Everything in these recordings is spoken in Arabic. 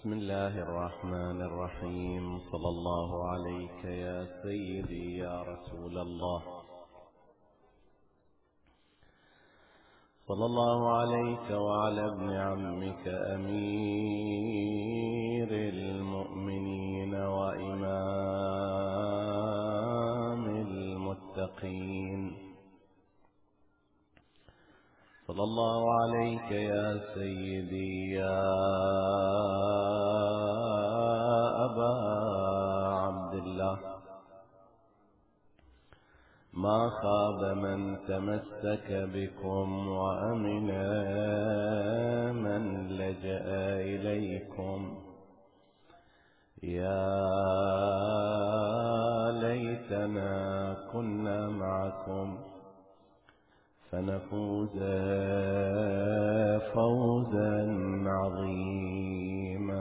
بسم الله الرحمن الرحيم. صلى الله عليك يا سيدي يا رسول الله، صلى الله عليك وعلى ابن عمك أمير المؤمنين وإمام المتقين. صلى الله عليك يا سيدي يا أبا عبد الله، ما خاب من تمسك بكم وأمن من لجأ إليكم. يا ليتنا كنا معكم فنفوز فوزا عظيما.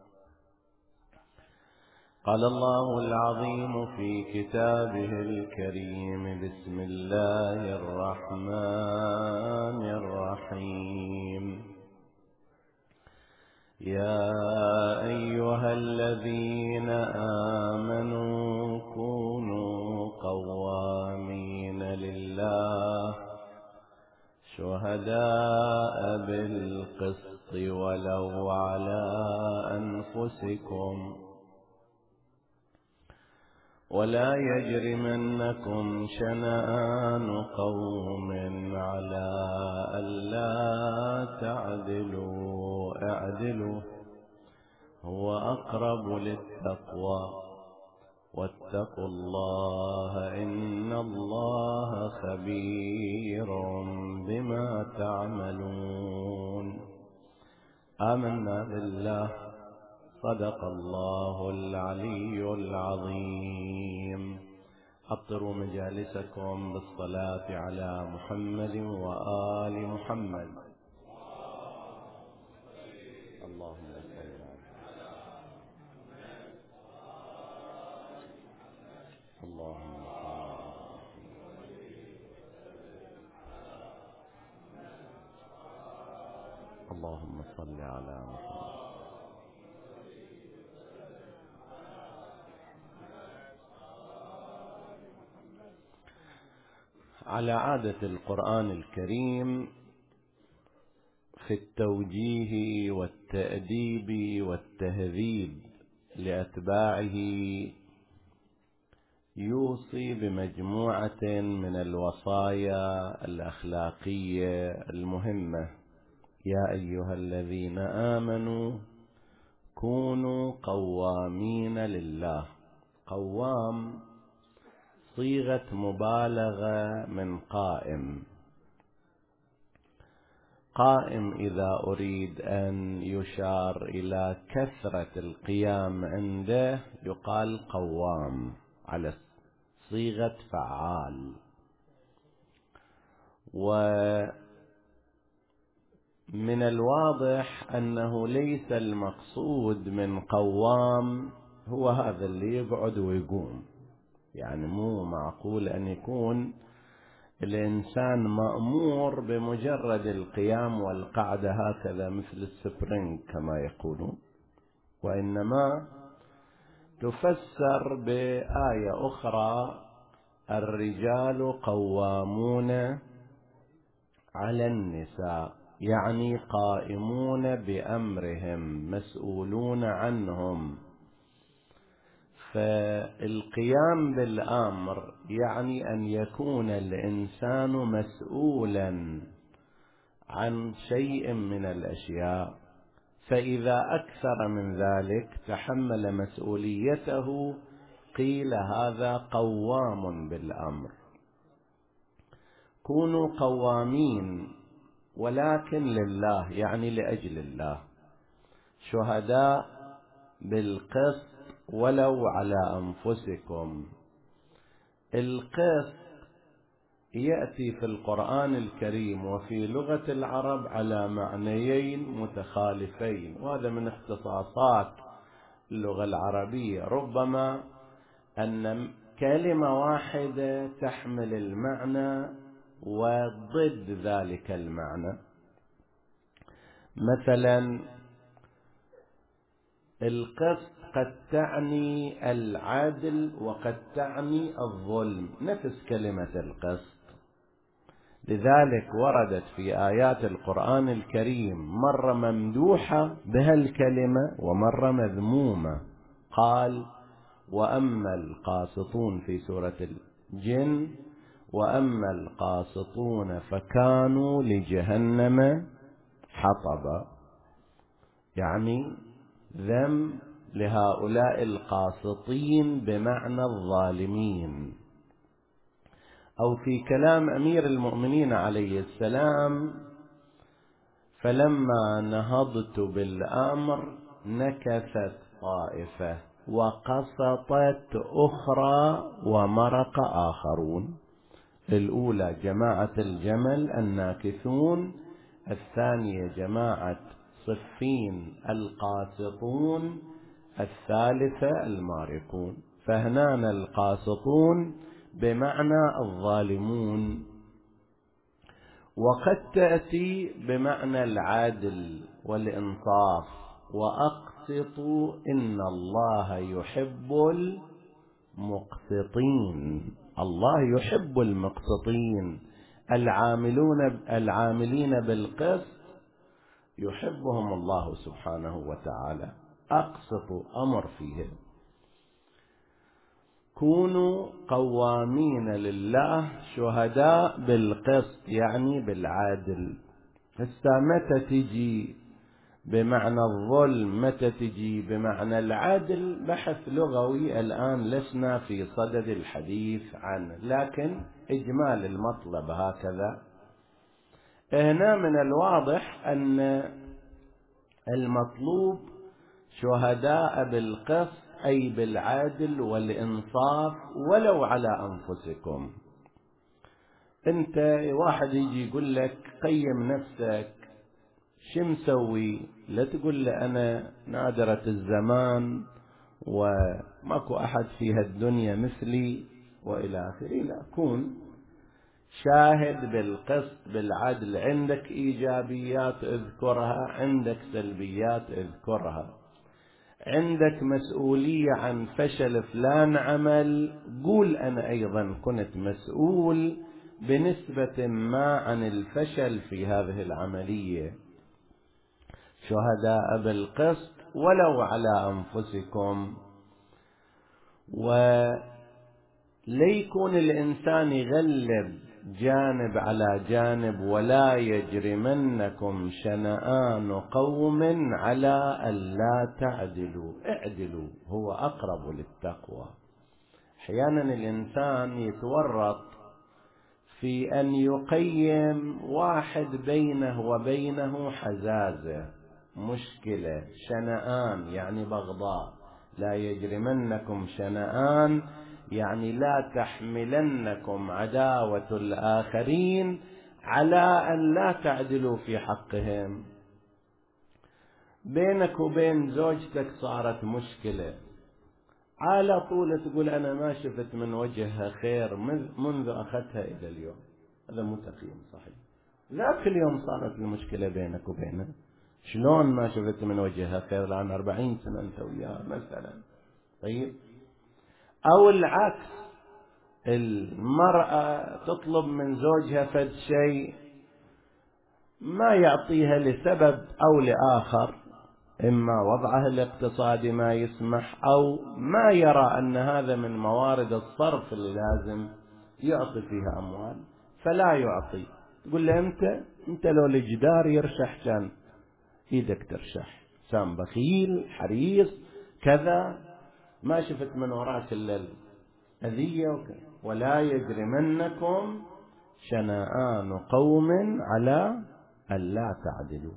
قال الله العظيم في كتابه الكريم: بسم الله الرحمن الرحيم. يا أيها الذين آمنوا كونوا قوامين لله شهداء بالقسط ولو على أنفسكم، ولا يجرمنكم شنآن قوم على ألا تعدلوا، اعدلوا هو أقرب للتقوى، واتقوا الله إن الله خبير بما تعملون. آمنا بالله، صدق الله العلي العظيم. أبطروا مجالسكم بالصلاة على محمد وآل محمد. اللهم صل على اللهم صل على محمد. على عادة القرآن الكريم في التوجيه والتأديب والتهذيب لأتباعه يوصي بمجموعة من الوصايا الأخلاقية المهمة. يا أيها الذين آمنوا كونوا قوامين لله. قوام صيغة مبالغة من قائم. قائم إذا أريد أن يشار إلى كثرة القيام عنده يقال قوام على صيغة فعال. ومن الواضح أنه ليس المقصود من قوام هو هذا اللي يقعد ويقوم، يعني مو معقول أن يكون الإنسان مأمور بمجرد القيام والقعدة هكذا مثل السبرينج كما يقولون، وإنما تفسر بآية أخرى: الرجال قوامون على النساء، يعني قائمون بأمرهم مسؤولون عنهم. فالقيام بالأمر يعني أن يكون الإنسان مسؤولا عن شيء من الأشياء، فإذا أكثر من ذلك تحمل مسؤوليته قيل هذا قوام بالأمر. كونوا قوامين ولكن لله، يعني لأجل الله، شهداء بالقسط ولو على أنفسكم. القسط يأتي في القرآن الكريم وفي لغة العرب على معنيين متخالفين، وهذا من اختصاصات اللغة العربية. ربما أن كلمة واحدة تحمل المعنى وضد ذلك المعنى. مثلا القسط قد تعني العدل وقد تعني الظلم، نفس كلمة القسط. لذلك وردت في آيات القرآن الكريم مرة ممدوحة بها الكلمة ومرة مذمومة. قال: وأما القاسطون في سورة الجن: وأما القاسطون فكانوا لجهنم حطبا، يعني ذم لهؤلاء القاسطين بمعنى الظالمين. أو في كلام أمير المؤمنين عليه السلام: فلما نهضت بالأمر نكثت طائفة وقسطت أخرى ومرق آخرون. الأولى جماعة الجمل الناكثون، الثانية جماعة صفين القاسطون، الثالثة المارقون. فهنانا القاسطون بمعنى الظالمون، وقد تأتي بمعنى العدل والإنصاف. وأقسطوا إن الله يحب المقسطين، الله يحب المقسطين. العاملين بالقسط يحبهم الله سبحانه وتعالى. أقسطوا أمر فيهم، كونوا قوامين لله شهداء بالقسط، يعني بالعدل. متى تجي بمعنى الظلم، متى تجي بمعنى العدل، بحث لغوي الآن لسنا في صدد الحديث عنه، لكن إجمال المطلب هكذا. هنا من الواضح أن المطلوب شهداء بالقسط، أي بالعدل والإنصاف، ولو على أنفسكم. أنت واحد يجي يقول لك قيم نفسك، شو مسوي؟ لا تقول لي أنا نادرة الزمان وماكو أحد في هالدنيا مثلي وإلى آخره. لا، كون شاهد بالقسط بالعدل. عندك إيجابيات اذكرها، عندك سلبيات اذكرها، عندك مسؤولية عن فشل فلان عمل، قول أنا أيضا كنت مسؤول بنسبة ما عن الفشل في هذه العملية. شهداء بالقسط ولو على أنفسكم. وليكون الإنسان يغلب جانب على جانب. ولا يجرمنكم شنآن قوم على ألا تعدلوا، اعدلوا، هو أقرب للتقوى. أحيانا الإنسان يتورط في أن يقيم واحد بينه وبينه حزازة، مشكلة. شنآن يعني بغضاء. لا يجرمنكم شنآن يعني لا تحملنكم عداوة الآخرين على أن لا تعدلوا في حقهم. بينك وبين زوجتك صارت مشكلة، على طول تقول أنا ما شفت من وجهها خير منذ أخذتها إلى اليوم. هذا مو تقييم صحيح. ذاك اليوم صارت المشكلة بينك وبينها، شلون ما شفت من وجهها خير؟ الآن 40 سنة أنت وياها مثلا. طيب، أو العكس، المرأة تطلب من زوجها فد شيء ما يعطيها لسبب أو لآخر، إما وضعه الاقتصادي ما يسمح، أو ما يرى أن هذا من موارد الصرف اللي لازم يعطي فيها أموال فلا يعطي. تقول له أنت لو الجدار يرشح كان إيدك ترشح، سام بخيل حريص كذا، ما شفت من وراك إلا الأذية. ولا يجرمنكم شنآن قوم على ألا تعدلوا.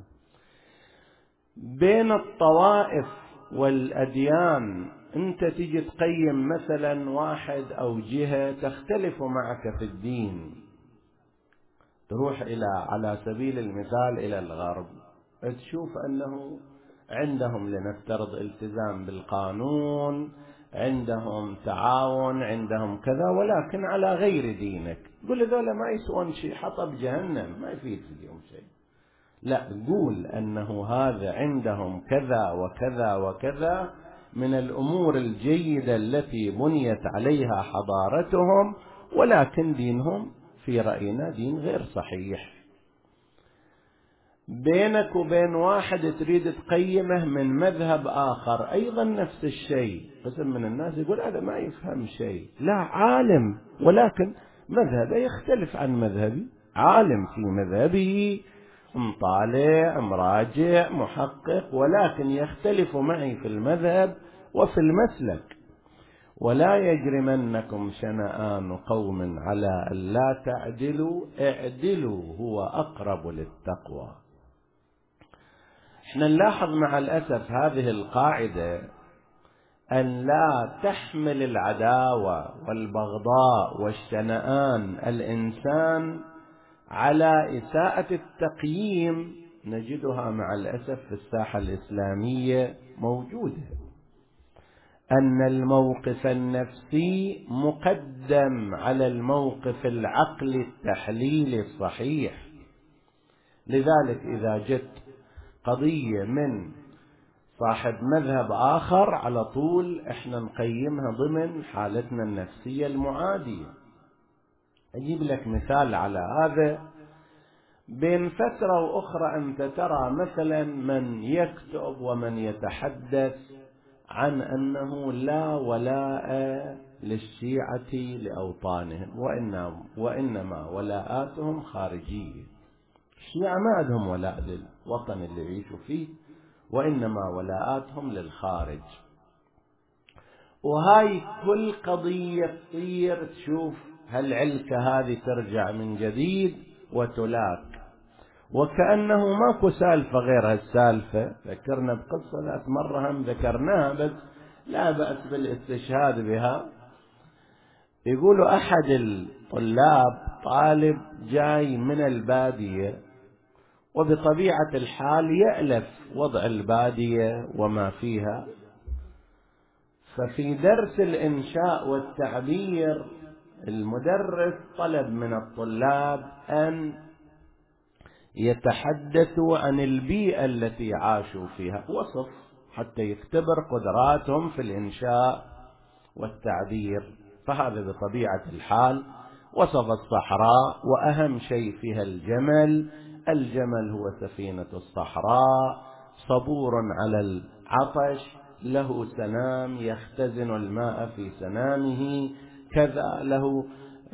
بين الطوائف والأديان أنت تجي تقيم مثلا واحد أو جهة تختلف معك في الدين، تروح على سبيل المثال إلى الغرب، تشوف أنه عندهم لنفترض التزام بالقانون، عندهم تعاون، عندهم كذا، ولكن على غير دينك. قل ذولا ما يسوون شيء، حطب جهنم ما يفيد فيهم شيء. لا، قول أنه هذا عندهم كذا وكذا وكذا من الأمور الجيدة التي بنيت عليها حضارتهم، ولكن دينهم في رأينا دين غير صحيح. بينك وبين واحد تريد تقيمه من مذهب آخر أيضا نفس الشيء، قسم من الناس يقول هذا ما يفهم شيء، لا، عالم ولكن مذهبه يختلف عن مذهبي، عالم في مذهبه، مطالع مراجع محقق، ولكن يختلف معي في المذهب وفي المسلك. ولا يجرمنكم شنآن قوم على ألا تعدلوا اعدلوا هو أقرب للتقوى. احنا نلاحظ مع الأسف هذه القاعدة، أن لا تحمل العداوة والبغضاء والشنآن الإنسان على إساءة التقييم، نجدها مع الأسف في الساحة الإسلامية موجودة. أن الموقف النفسي مقدم على الموقف العقلي التحليلي الصحيح. لذلك إذا جت قضية من صاحب مذهب آخر على طول إحنا نقيمها ضمن حالتنا النفسية المعادية. أجيب لك مثال على هذا. بين فترة وأخرى أنت ترى مثلا من يكتب ومن يتحدث عن أنه لا ولاء للشيعة لأوطانهم، وإنما ولاءاتهم خارجية. الشيعة ما عندهم ولاء للوطن اللي يعيشوا فيه، وإنما ولاءاتهم للخارج. وهاي كل قضية تصير تشوف هالعلكة هذه ترجع من جديد وتلاك، وكأنه ماكو سالفة غير هالسالفة. ذكرنا بقصة ذات مرة هم ذكرناها، بس لا بأس بالاستشهاد بها. يقولوا أحد الطلاب طالب جاي من البادية، وبطبيعة الحال يألف وضع البادية وما فيها، ففي درس الإنشاء والتعبير المدرس طلب من الطلاب أن يتحدثوا عن البيئة التي عاشوا فيها، وصف حتى يختبر قدراتهم في الإنشاء والتعبير. فهذا بطبيعة الحال وصف الصحراء، وأهم شيء فيها الجمل. الجمل هو سفينة الصحراء، صبور على العطش، له سنام يختزن الماء في سنامه، كذا له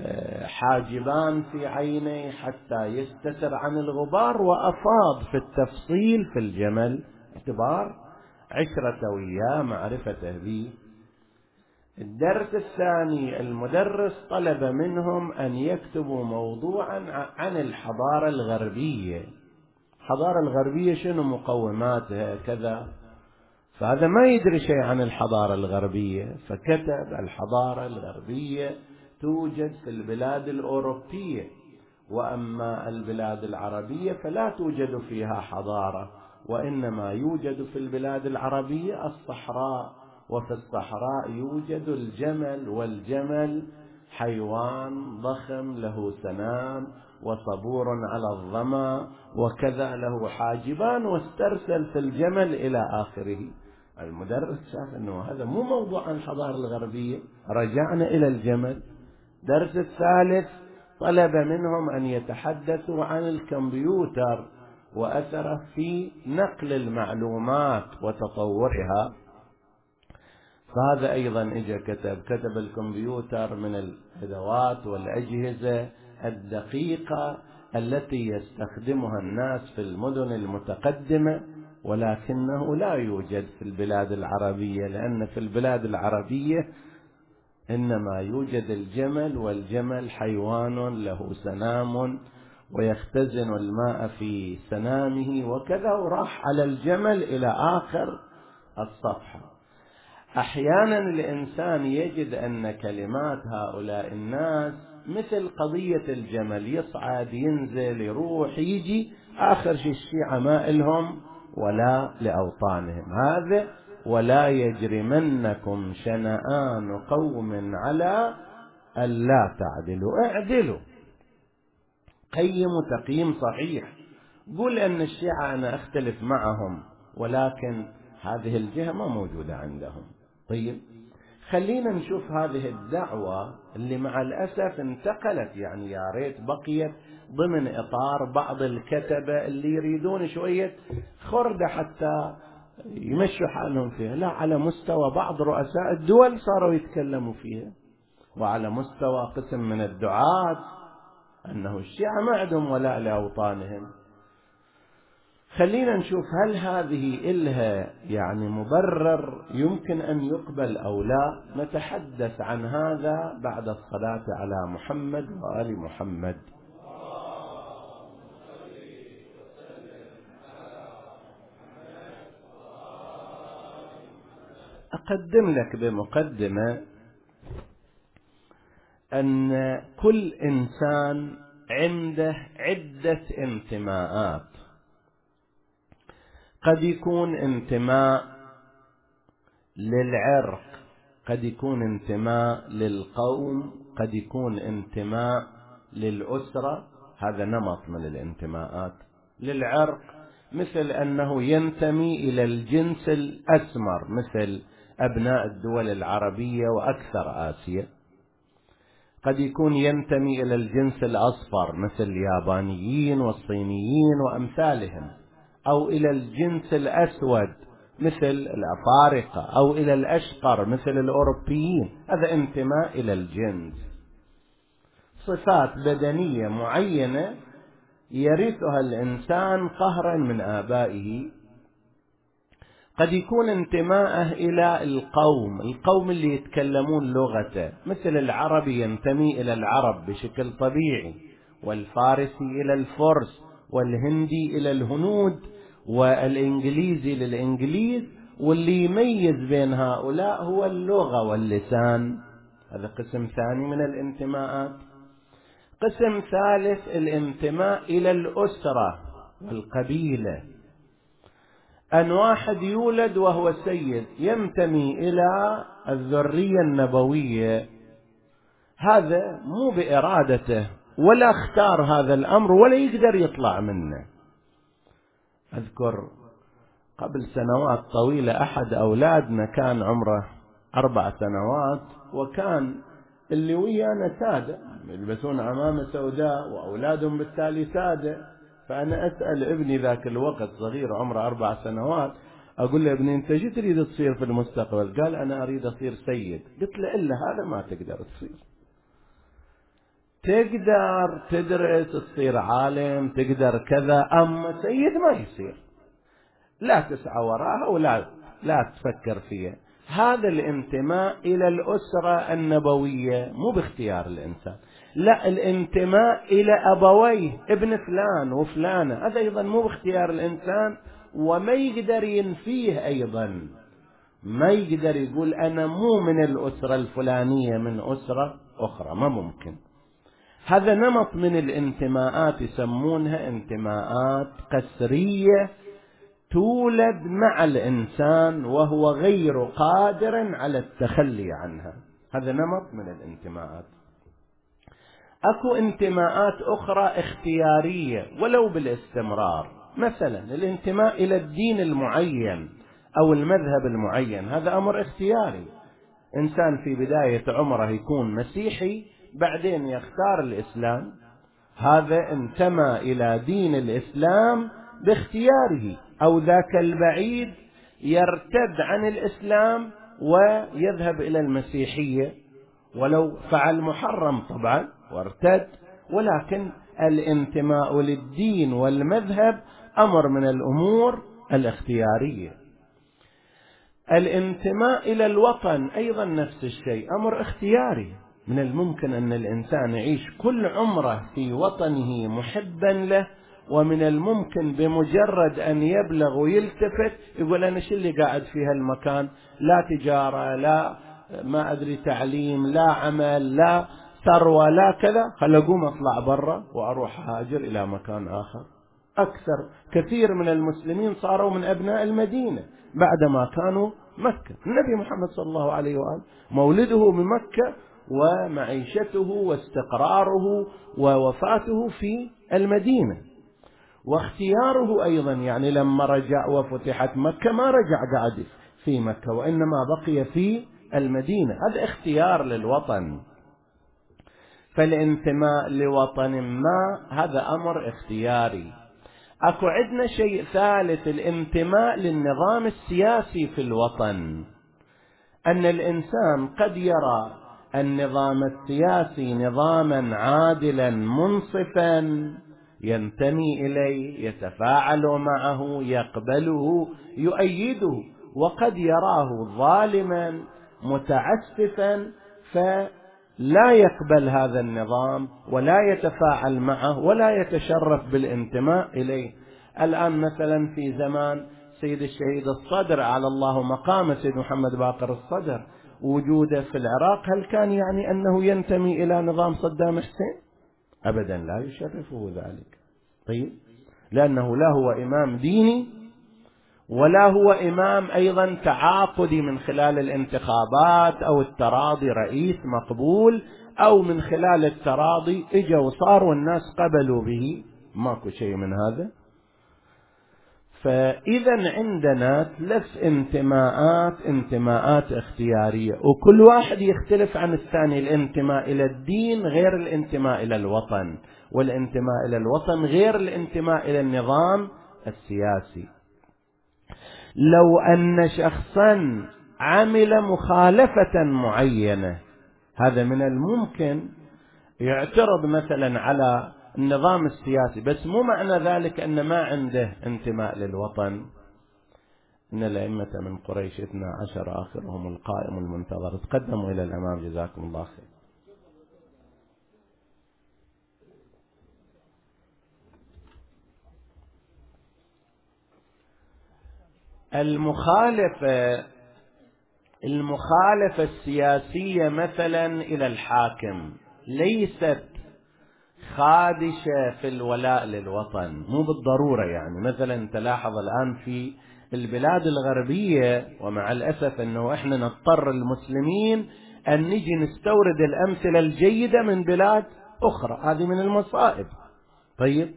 حاجبان في عينيه حتى يستتر عن الغبار. وأفاض في التفصيل في الجمل اعتبار عشرة وياه، معرفته به. الدرس الثاني المدرس طلب منهم أن يكتبوا موضوعا عن الحضارة الغربية. الحضارة الغربية شنو مقوماتها كذا، فهذا ما يدري شيء عن الحضارة الغربية، فكتب الحضارة الغربية توجد في البلاد الأوروبية، وأما البلاد العربية فلا توجد فيها حضارة، وإنما يوجد في البلاد العربية الصحراء، وفي الصحراء يوجد الجمل، والجمل حيوان ضخم له سنام وصبور على الظما، وكذا له حاجبان، واسترسل في الجمل إلى آخره. المدرس شاف أنه هذا مو موضوع عن الحضارة الغربية، رجعنا إلى الجمل. درس الثالث طلب منهم أن يتحدثوا عن الكمبيوتر وأثره في نقل المعلومات وتطورها. فهذا أيضا إجا كتب الكمبيوتر من الأدوات والأجهزة الدقيقة التي يستخدمها الناس في المدن المتقدمة، ولكنه لا يوجد في البلاد العربية، لأن في البلاد العربية إنما يوجد الجمل، والجمل حيوان له سنام ويختزن الماء في سنامه وكذا، وراح على الجمل إلى آخر الصفحة. أحيانا الإنسان يجد أن كلمات هؤلاء الناس مثل قضية الجمل، يصعد ينزل يروح يجي، آخر شيء الشيعة ما إلهم ولا لأوطانهم. هذا ولا يجرمنكم شنآن قوم على ألا تعدلوا اعدلوا، قيموا تقييم صحيح. قول أن الشيعة أنا أختلف معهم، ولكن هذه الجهة ما موجودة عندهم. طيب خلينا نشوف هذه الدعوة اللي مع الأسف انتقلت، يعني يا ريت بقيت ضمن إطار بعض الكتبة اللي يريدون شوية خردة حتى يمشوا حالهم فيها، لا، على مستوى بعض رؤساء الدول صاروا يتكلموا فيها، وعلى مستوى قسم من الدعاة أنه الشيعة ما عندهم ولاء لأوطانهم. خلينا نشوف هل هذه إلها يعني مبرر يمكن أن يقبل أو لا. نتحدث عن هذا بعد الصلاة على محمد وآل محمد. أقدم لك بمقدمة أن كل إنسان عنده عدة انتماءات. قد يكون انتماء للعرق، قد يكون انتماء للقوم، قد يكون انتماء للأسرة، هذا نمط من الانتماءات. للعرق مثل أنه ينتمي إلى الجنس الأسمر مثل أبناء الدول العربية وأكثر آسيا. قد يكون ينتمي إلى الجنس الأصفر مثل اليابانيين والصينيين وأمثالهم، أو إلى الجنس الأسود مثل الأفارقة، أو إلى الأشقر مثل الأوروبيين. هذا انتماء إلى الجنس. صفات بدنية معينة يرثها الإنسان قهرا من آبائه. قد يكون انتماءه إلى القوم اللي يتكلمون لغته، مثل العربي ينتمي إلى العرب بشكل طبيعي، والفارسي إلى الفرس، والهندي إلى الهنود، والإنجليزي للإنجليز. واللي يميز بين هؤلاء هو اللغة واللسان. هذا قسم ثاني من الانتماءات. قسم ثالث الانتماء إلى الأسرة والقبيلة. أن واحد يولد وهو سيد ينتمي إلى الذرية النبوية، هذا مو بإرادته ولا اختار هذا الأمر ولا يقدر يطلع منه. أذكر قبل سنوات طويلة أحد أولادنا كان عمره 4 سنوات، وكان اللي ويانا سادة يلبسون عمامة سوداء وأولادهم بالتالي سادة. فأنا أسأل ابني ذاك الوقت صغير عمره 4 سنوات، أقول له ابني أنت شو تريد تصير في المستقبل؟ قال أنا أريد أصير سيد. قلت له إلا هذا ما تقدر تصير. تقدر تدرس تصير عالم، تقدر كذا، أما سيد ما يصير. لا تسعى وراها لا تفكر فيها. هذا الانتماء إلى الأسرة النبوية مو باختيار الإنسان، لا، الانتماء إلى أبويه، ابن فلان وفلانة، هذا أيضا مو باختيار الإنسان، وما يقدر ينفيه أيضا. ما يقدر يقول أنا مو من الأسرة الفلانية من أسرة أخرى، ما ممكن. هذا نمط من الانتماءات يسمونها انتماءات قسرية، تولد مع الإنسان وهو غير قادر على التخلي عنها. هذا نمط من الانتماءات. أكو انتماءات أخرى اختيارية ولو بالاستمرار، مثلا الانتماء إلى الدين المعين أو المذهب المعين، هذا أمر اختياري. إنسان في بداية عمره يكون مسيحي، بعدين يختار الإسلام، هذا انتمى إلى دين الإسلام باختياره. أو ذاك البعيد يرتد عن الإسلام ويذهب إلى المسيحية، ولو فعل محرم طبعا وارتد، ولكن الانتماء للدين والمذهب أمر من الأمور الاختيارية. الانتماء إلى الوطن أيضا نفس الشيء، أمر اختياري. من الممكن أن الإنسان يعيش كل عمره في وطنه محبا له، ومن الممكن بمجرد أن يبلغ ويلتفت يقول أنا شو اللي قاعد في هالمكان، لا تجارة، لا ما أدري تعليم، لا عمل، لا ثروة، لا كذا، خل أقوم أطلع برا وأروح هاجر إلى مكان آخر. كثير من المسلمين صاروا من أبناء المدينة بعدما كانوا مكة. النبي محمد صلى الله عليه وآله مولده بمكة، ومعيشته واستقراره ووفاته في المدينة. واختياره أيضا، يعني لما رجع وفتحت مكة ما رجع قاعد في مكة وإنما بقي في المدينة، هذا اختيار للوطن. فالانتماء لوطن ما هذا أمر اختياري. أكو عندنا شيء ثالث، الانتماء للنظام السياسي في الوطن. أن الإنسان قد يرى النظام السياسي نظاما عادلا منصفا ينتمي إليه، يتفاعل معه، يقبله، يؤيده، وقد يراه ظالما متعسفا فلا يقبل هذا النظام ولا يتفاعل معه ولا يتشرف بالانتماء إليه. الآن مثلا في زمان سيد الشهيد الصدر على الله مقام سيد محمد باقر الصدر، وجوده في العراق هل كان يعني أنه ينتمي إلى نظام صدام حسين؟ أبدا لا يشرفه ذلك. طيب، لأنه لا هو إمام ديني ولا هو إمام أيضا تعاقدي من خلال الانتخابات أو التراضي رئيس مقبول، أو من خلال التراضي إجا وصار والناس قبلوا به، ماكو شيء من هذا. فإذا عندنا ثلاث انتماءات اختيارية، وكل واحد يختلف عن الثاني. الانتماء إلى الدين غير الانتماء إلى الوطن، والانتماء إلى الوطن غير الانتماء إلى النظام السياسي. لو أن شخصا عمل مخالفة معينة، هذا من الممكن يعترض مثلا على النظام السياسي، بس مو معنى ذلك أن ما عنده انتماء للوطن. إن الأئمة من قريش 12 آخرهم القائم المنتظر. تقدموا إلى الأمام جزاكم الله خير. المخالفة السياسية مثلا إلى الحاكم ليست خادشة في الولاء للوطن، مو بالضرورة. يعني مثلا تلاحظ الآن في البلاد الغربية، ومع الأسف أنه إحنا نضطر المسلمين أن نجي نستورد الأمثلة الجيدة من بلاد أخرى، هذه من المصائب. طيب،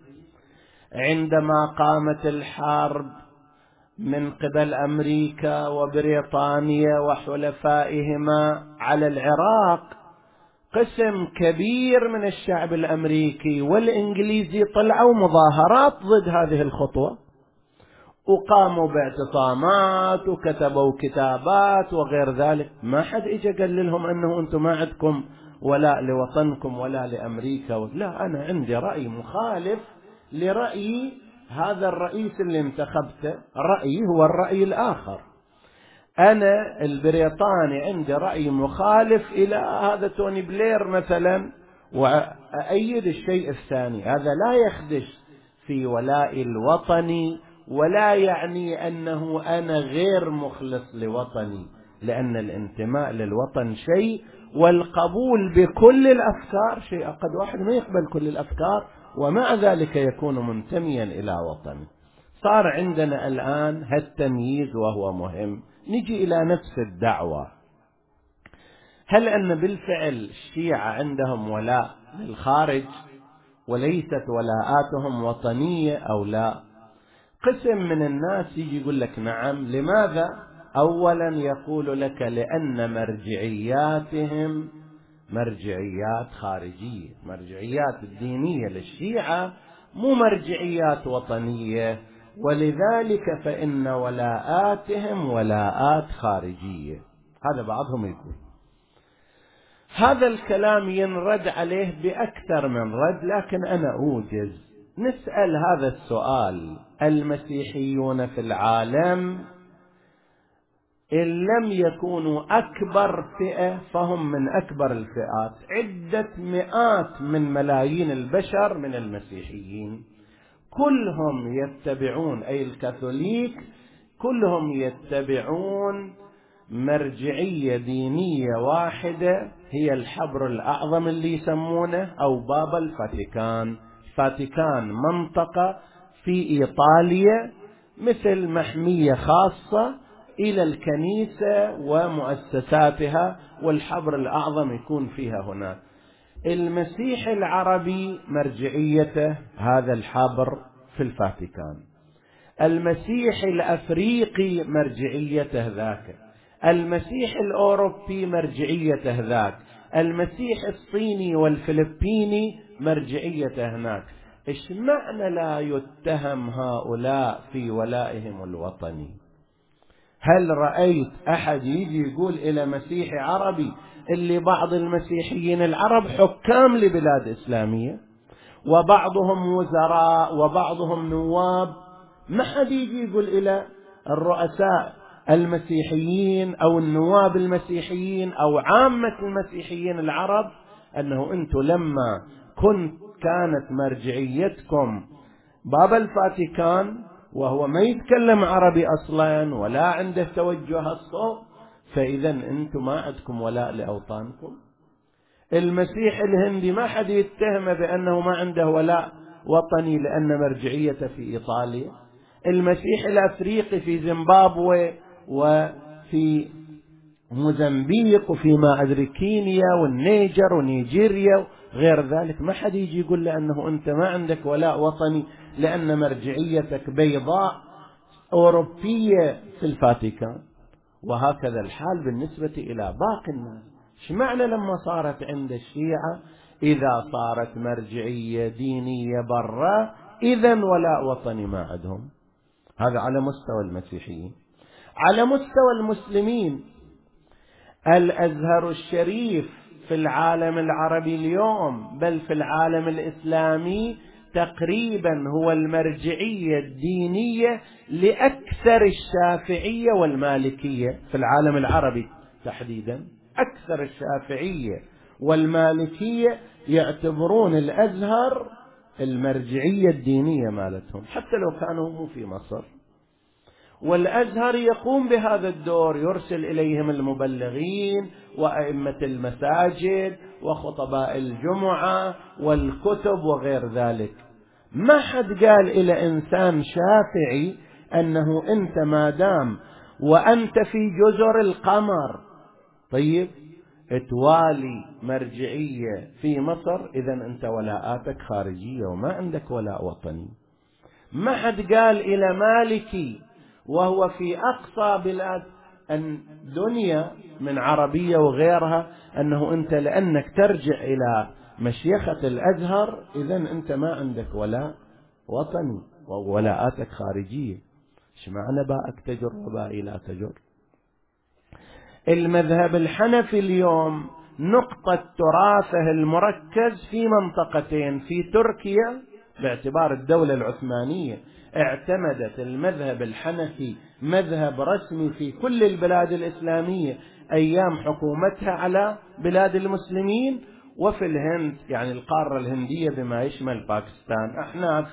عندما قامت الحرب من قبل أمريكا وبريطانيا وحلفائهما على العراق، قسم كبير من الشعب الأمريكي والإنجليزي طلعوا مظاهرات ضد هذه الخطوة، وقاموا باعتصامات وكتبوا كتابات وغير ذلك. ما حد إجا قال لهم أنه أنتم ما عندكم ولا لوطنكم ولا لأمريكا. لا، أنا عندي رأي مخالف لرأي هذا الرئيس اللي انتخبته، رأيي هو الرأي الآخر. أنا البريطاني عندي رأي مخالف إلى هذا توني بلير مثلا، وأأيد الشيء الثاني. هذا لا يخدش في ولاء الوطني، ولا يعني أنه أنا غير مخلص لوطني، لأن الانتماء للوطن شيء، والقبول بكل الأفكار شيء. قد واحد ما يقبل كل الأفكار ومع ذلك يكون منتميا إلى وطنه. صار عندنا الآن هالتمييز وهو مهم. نجي إلى نفس الدعوة. هل أن بالفعل الشيعة عندهم ولاء للخارج وليست ولاءاتهم وطنية أو لا؟ قسم من الناس يجي يقول لك نعم. لماذا؟ أولا يقول لك لأن مرجعياتهم مرجعيات خارجية، مرجعيات الدينية للشيعة مو مرجعيات وطنية، ولذلك فإن ولاءاتهم ولاءات خارجية. هذا بعضهم يقول. هذا الكلام ينرد عليه بأكثر من رد، لكن أنا أوجز نسأل هذا السؤال. المسيحيون في العالم إن لم يكونوا أكبر فئة فهم من أكبر الفئات، عدة مئات من ملايين البشر من المسيحيين، كلهم يتبعون، أي الكاثوليك كلهم يتبعون مرجعية دينية واحدة، هي الحبر الأعظم اللي يسمونه، أو بابا الفاتيكان. الفاتيكان منطقة في إيطاليا مثل محمية خاصة إلى الكنيسة ومؤسساتها، والحبر الأعظم يكون فيها هناك. المسيح العربي مرجعيته هذا الحبر في الفاتيكان، المسيح الأفريقي مرجعيته ذاك، المسيح الأوروبي مرجعيته ذاك، المسيح الصيني والفلبيني مرجعيته هناك. إيش معنى لا يتهم هؤلاء في ولائهم الوطني؟ هل رأيت أحد يجي يقول إلى مسيحي عربي اللي بعض المسيحيين العرب حكام لبلاد إسلامية وبعضهم وزراء وبعضهم نواب، ما حد يجي يقول إلى الرؤساء المسيحيين أو النواب المسيحيين أو عامة المسيحيين العرب أنه أنتم لما كانت مرجعيتكم بابا الفاتيكان وهو ما يتكلم عربي أصلا ولا عنده توجه الصوت، فإذا أنتم ما عندكم ولاء لأوطانكم. المسيح الهندي ما حد يتهمه بأنه ما عنده ولاء وطني لأن مرجعيته في إيطاليا. المسيح الأفريقي في زيمبابوي وفي موزمبيق وفي ما أدري كينيا والنيجر ونيجيريا غير ذلك ما حد يجي يقول لأنه أنت ما عندك ولاء وطني لأن مرجعيتك بيضاء أوروبية في الفاتيكان. وهكذا الحال بالنسبة إلى باقي الناس. ايش معنى لما صارت عند الشيعة إذا صارت مرجعية دينية برا إذن ولاء وطني ما عندهم؟ هذا على مستوى المسيحيين. على مستوى المسلمين، الأزهر الشريف في العالم العربي اليوم بل في العالم الإسلامي تقريبا هو المرجعية الدينية لأكثر الشافعية والمالكية في العالم العربي تحديدا. أكثر الشافعية والمالكية يعتبرون الأزهر المرجعية الدينية مالتهم حتى لو كانوا مو في مصر. والأزهر يقوم بهذا الدور، يرسل إليهم المبلغين وأئمة المساجد وخطباء الجمعة والكتب وغير ذلك. ما حد قال إلى إنسان شافعي أنه أنت ما دام وأنت في جزر القمر طيب توالي مرجعية في مصر إذن أنت ولاءاتك خارجية وما عندك ولاء وطني. ما حد قال إلى مالكي وهو في أقصى بلاد الدنيا من عربية وغيرها أنه أنت لأنك ترجع إلى مشيخة الأزهر إذن أنت ما عندك ولاء وطني وولاءاتك خارجية. إيش معنى باءك تجر وبائي لا تجر؟ المذهب الحنفي اليوم نقطة تراثه المركز في منطقتين في تركيا، باعتبار الدولة العثمانية اعتمدت المذهب الحنفي مذهب رسمي في كل البلاد الإسلامية أيام حكومتها على بلاد المسلمين، وفي الهند يعني القارة الهندية بما يشمل باكستان أحناف.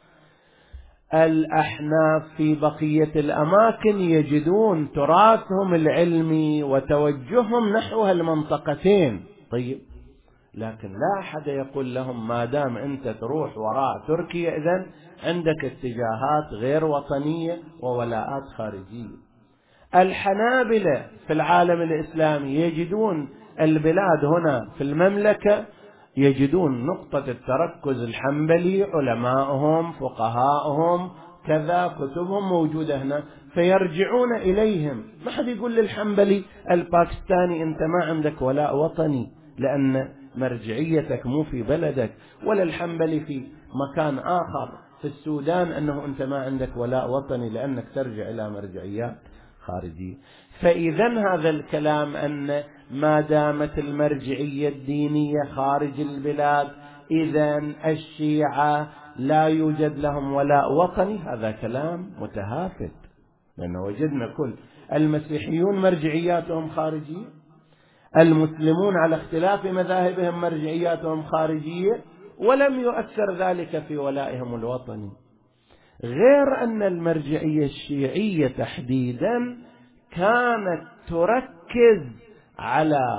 الأحناف في بقية الأماكن يجدون تراثهم العلمي وتوجههم نحو المنطقتين طيب، لكن لا أحد يقول لهم ما دام أنت تروح وراء تركيا إذن عندك اتجاهات غير وطنية وولاءات خارجية. الحنابلة في العالم الإسلامي يجدون البلاد هنا في المملكة يجدون نقطة التركز الحنبلي، علماءهم فقهاءهم كذا كتبهم موجودة هنا فيرجعون إليهم. ما حد يقول للحنبلي الباكستاني أنت ما عندك ولاء وطني لأن مرجعيتك مو في بلدك، ولا الحنبلي في مكان آخر في السودان أنه أنت ما عندك ولاء وطني لأنك ترجع إلى مرجعيات خارجية. فإذا هذا الكلام أن ما دامت المرجعية الدينية خارج البلاد إذن الشيعة لا يوجد لهم ولاء وطني، هذا كلام متهافت، لأنه وجدنا كل المسيحيون مرجعياتهم خارجية، المسلمون على اختلاف مذاهبهم مرجعياتهم خارجية ولم يؤثر ذلك في ولائهم الوطني. غير أن المرجعية الشيعية تحديدا كانت تركز على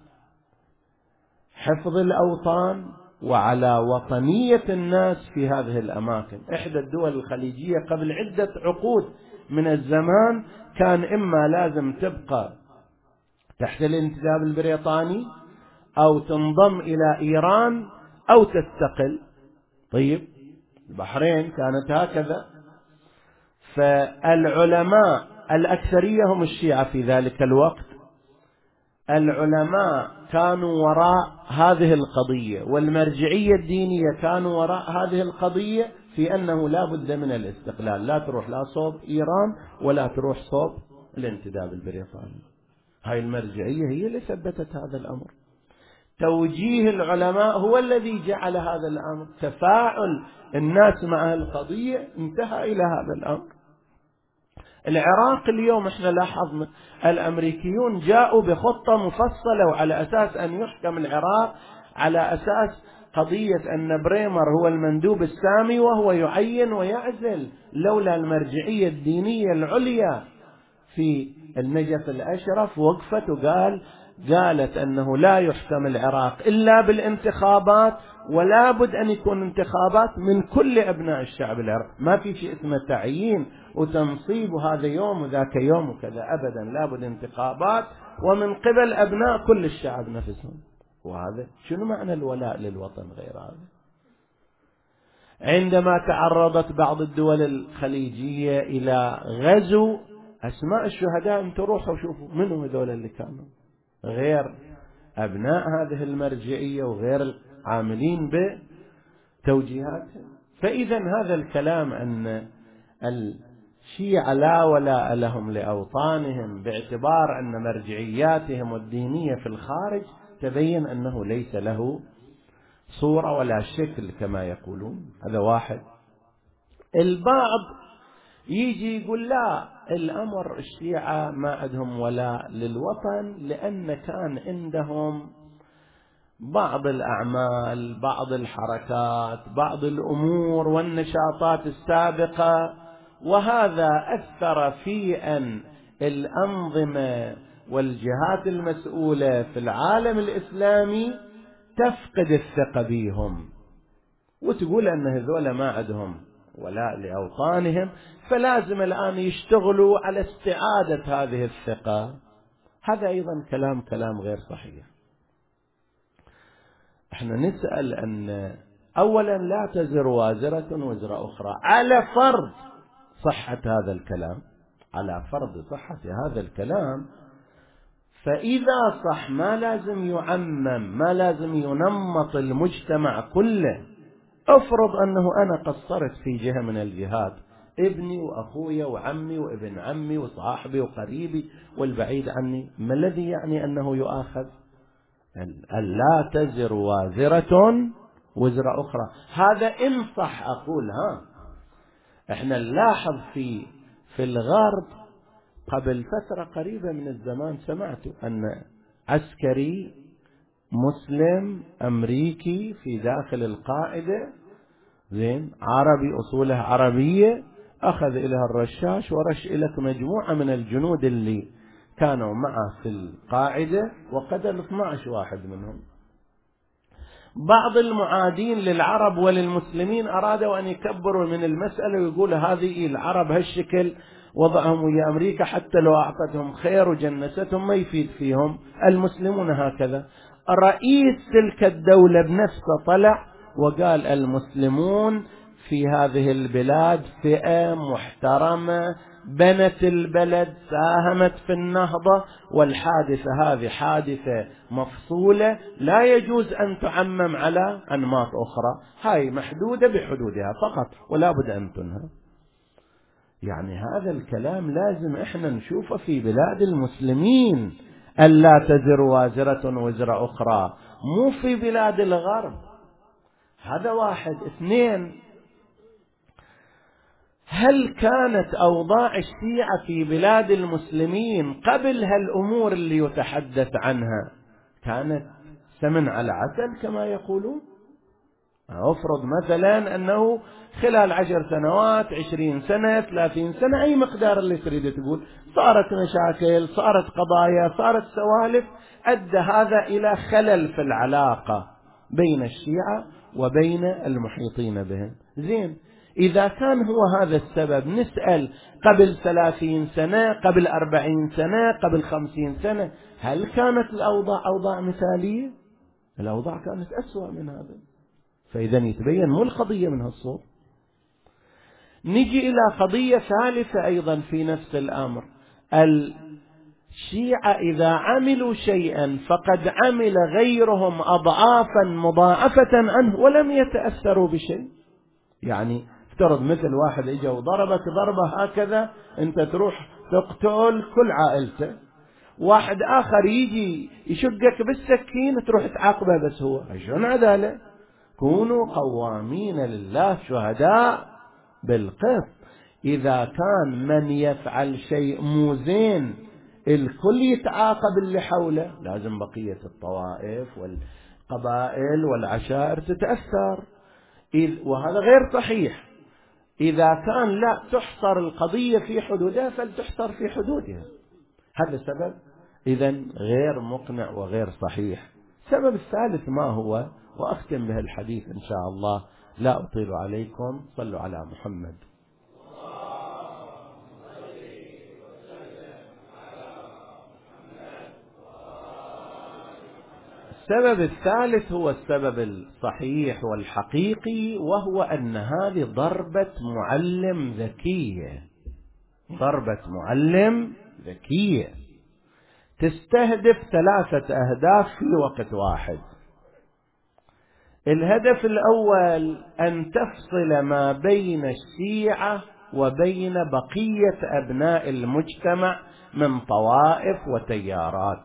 حفظ الأوطان وعلى وطنية الناس في هذه الأماكن. إحدى الدول الخليجية قبل عدة عقود من الزمان كان إما لازم تبقى تحت الانتداب البريطاني أو تنضم إلى إيران أو تستقل طيب، البحرين كانت هكذا. فالعلماء الأكثرية هم الشيعة في ذلك الوقت، العلماء كانوا وراء هذه القضية، والمرجعية الدينية كانوا وراء هذه القضية، في أنه لا بد من الاستقلال، لا تروح لا صوب إيران ولا تروح صوب الانتداب البريطاني. هاي المرجعية هي اللي ثبتت هذا الأمر. توجيه العلماء هو الذي جعل هذا الأمر، تفاعل الناس مع القضية انتهى إلى هذا الأمر. العراق اليوم احنا لاحظنا الأمريكيون جاءوا بخطة مفصلة، وعلى أساس أن يحكم العراق على أساس قضية أن بريمر هو المندوب السامي وهو يعين ويعزل، لولا المرجعية الدينية العليا في النجف الأشرف وقفت قالت أنه لا يحكم العراق إلا بالانتخابات، ولا بد أن يكون انتخابات من كل أبناء الشعب العراقي، ما في شيء اسمه تعيين وتنصيب هذا يوم وذاك يوم وكذا، أبدا لا بد انتخابات ومن قبل أبناء كل الشعب نفسهم. وهذا شنو معنى الولاء للوطن غير هذا؟ عندما تعرضت بعض الدول الخليجية إلى غزو، أسماء الشهداء انتوا روحوا وشوفوا منهم هذول اللي كانوا غير أبناء هذه المرجعية وغير العاملين بتوجيهاتهم. فإذا هذا الكلام أن الشيعة لا ولاء لهم لأوطانهم باعتبار أن مرجعياتهم الدينية في الخارج، تبين أنه ليس له صورة ولا شكل كما يقولون. هذا واحد. البعض يجي يقول لا، الأمر الشيعة ما عندهم ولاء للوطن لأن كان عندهم بعض الأعمال، بعض الحركات، بعض الأمور والنشاطات السابقة، وهذا أثر في أن الأنظمة والجهات المسؤولة في العالم الإسلامي تفقد الثقة بهم، وتقول أن هذول ما عندهم ولاء لأوطانهم، فلازم الآن يشتغلوا على استعادة هذه الثقة. هذا أيضا كلام غير صحيح. احنا نسأل أن أولا لا تزر وازرة وزر أخرى، على فرض صحة هذا الكلام، على فرض صحة هذا الكلام، فإذا صح ما لازم يعمم، ما لازم ينمط المجتمع كله. أفرض أنه أنا قصرت في جهة من الجهات، ابني وأخوي وعمي وابن عمي وصاحبي وقريبي والبعيد عني، ما الذي يعني أنه يؤاخذ؟ لا تزر وازرة وزر أخرى. هذا إن صح أقول. احنا نلاحظ في الغرب قبل فترة قريبة من الزمان سمعت أن عسكري مسلم أمريكي في داخل القاعدة، زين، عربي أصوله عربية، أخذ إليها الرشاش ورش إلى مجموعة من الجنود اللي كانوا معه في القاعدة وقتل 12 واحد منهم. بعض المعادين للعرب وللمسلمين أرادوا أن يكبروا من المسألة ويقولوا هذه العرب هالشكل وضعهم ويا أمريكا حتى لو أعطتهم خير وجنستهم ما يفيد فيهم، المسلمون هكذا. رئيس تلك الدولة بنفسه طلع وقال المسلمون في هذه البلاد فئة محترمة، بنت البلد، ساهمت في النهضة، والحادثة هذه حادثة مفصولة لا يجوز أن تعمم على أنماط أخرى، هاي محدودة بحدودها فقط ولا بد أن تنهى. يعني هذا الكلام لازم احنا نشوفه في بلاد المسلمين، ألا تزر وازرة وزر أخرى، مو في بلاد الغرب. هذا واحد. اثنين، هل كانت أوضاع الشيعة في بلاد المسلمين قبل هالأمور اللي يتحدث عنها كانت سمن على عسل كما يقولون؟ أفرض مثلا أنه خلال 10 سنوات 20 سنة 30 سنة أي مقدار اللي تريد تقول، صارت مشاكل، صارت قضايا، صارت سوالف، أدى هذا إلى خلل في العلاقة بين الشيعة وبين المحيطين بهم. زين، إذا كان هو هذا السبب نسأل قبل 30 سنة، قبل 40 سنة، قبل 50 سنة، هل كانت الأوضاع أوضاع مثالية؟ الأوضاع كانت أسوأ من هذا. فإذا يتبين مو القضية من هالصوت. نجي إلى قضية ثالثة أيضا في نفس الأمر. الشيعة إذا عملوا شيئا فقد عمل غيرهم أضعافا مضاعفة عنه ولم يتأثروا بشيء. يعني افترض مثل واحد اجى وضربك ضربة هكذا، انت تروح تقتل كل عائلته. واحد آخر يجي يشقك بالسكين تروح تعاقبه بس هو. شلون عدالة؟ كونوا قوامين لله شهداء بالقسط. إذا كان من يفعل شيء مو زين الكل يتعاقب اللي حوله، لازم بقية الطوائف والقبائل والعشائر تتأثر، وهذا غير صحيح. إذا كان لا تحصر القضية في حدودها فلتحصر في حدودها. هذا سبب إذن غير مقنع وغير صحيح. السبب الثالث ما هو؟ وأختم به الحديث إن شاء الله، لا أطيل عليكم، صلوا على محمد. السبب الثالث هو السبب الصحيح والحقيقي، وهو أن هذه ضربة معلم ذكية، ضربة معلم ذكية تستهدف 3 أهداف في وقت واحد. الهدف الأول أن تفصل ما بين الشيعة وبين بقية أبناء المجتمع من طوائف وتيارات.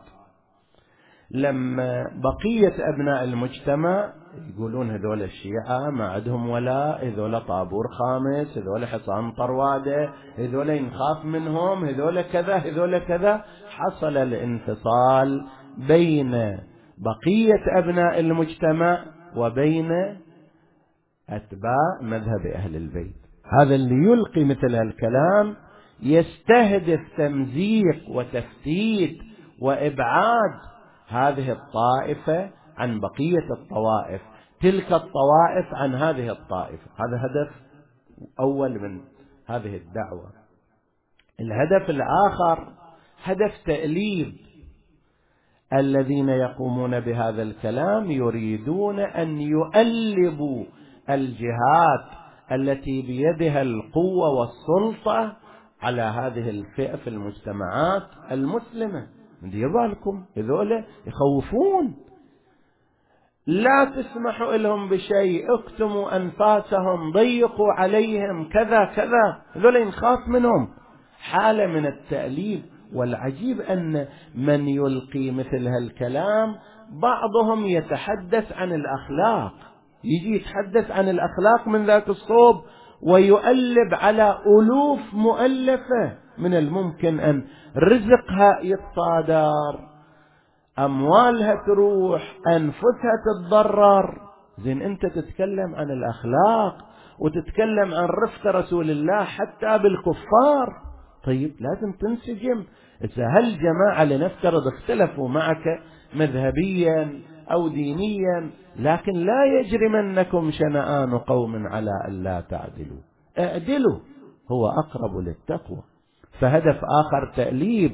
لما بقية أبناء المجتمع يقولون هذول الشيعة ما عندهم ولا، هذول طابور خامس، هذول حصان طروادة، هذول ينخاف منهم، هذول كذا هذول كذا، حصل الانفصال بين بقية أبناء المجتمع وبين أتباع مذهب أهل البيت. هذا اللي يلقي مثل الكلام يستهدف تمزيق وتفتيت وإبعاد هذه الطائفة عن بقية الطوائف، تلك الطوائف عن هذه الطائفة. هذا هدف أول من هذه الدعوة. الهدف الآخر هدف تأليب. الذين يقومون بهذا الكلام يريدون أن يؤلبوا الجهات التي بيدها القوة والسلطة على هذه الفئة في المجتمعات المسلمة. دير بالكم، هذول يخوفون، لا تسمحوا لهم بشيء، اكتموا أنفاسهم، ضيقوا عليهم، كذا كذا، هذول ينخاف منهم. حالة من التأليب. والعجيب أن من يلقي مثل هالكلام بعضهم يتحدث عن الأخلاق، يجي يتحدث عن الأخلاق من ذاك الصوب ويؤلب على ألوف مؤلفة من الممكن أن رزقها يتصادر، أموالها تروح، أنفسها تتضرر. زين أنت تتكلم عن الأخلاق وتتكلم عن رفق رسول الله حتى بالكفار، طيب لازم تنسجم. إذا هالجماعة لنفترض اختلفوا معك مذهبيا أو دينيا، لكن لا يجرمنكم شنآن قوم على ألا تعدلوا، اعدلوا هو أقرب للتقوى. فهدف آخر تأليب.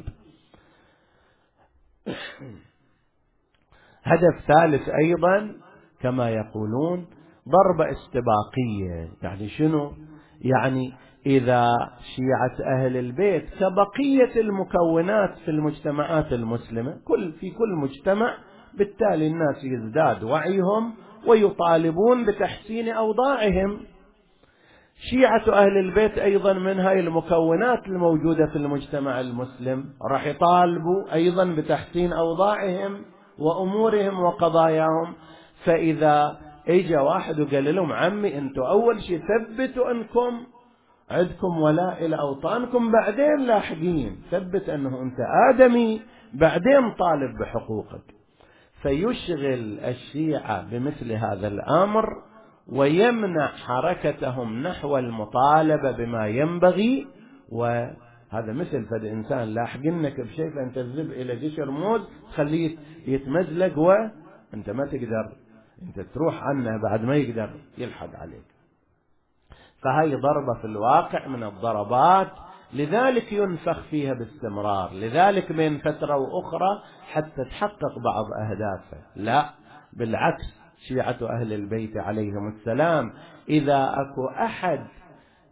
هدف ثالث أيضا كما يقولون ضربة استباقية. يعني شنو؟ يعني إذا شيعة أهل البيت كبقية المكونات في المجتمعات المسلمة، في كل مجتمع بالتالي الناس يزداد وعيهم ويطالبون بتحسين أوضاعهم. شيعة أهل البيت أيضا من هاي المكونات الموجودة في المجتمع المسلم راح يطالبوا أيضا بتحسين أوضاعهم وأمورهم وقضاياهم. فإذا اجى واحد وقال لهم عمي أنتوا أول شيء ثبتوا أنكم عندكم ولاء إلى أوطانكم، بعدين لاحقين، ثبت أنه أنت آدمي، بعدين طالب بحقوقك. فيشغل الشيعة بمثل هذا الأمر ويمنع حركتهم نحو المطالبة بما ينبغي. وهذا مثل فد إنسان لاحقنك بشيء فأنت تذهب إلى قشر موز تخليه يتمزلق وأنت ما تقدر، أنت تروح عنه بعد ما يقدر يلحق عليك. فهي ضربة في الواقع من الضربات، لذلك ينفخ فيها باستمرار، لذلك بين فترة وأخرى حتى تحقق بعض أهدافه. لا بالعكس، شيعة أهل البيت عليهم السلام إذا أكو أحد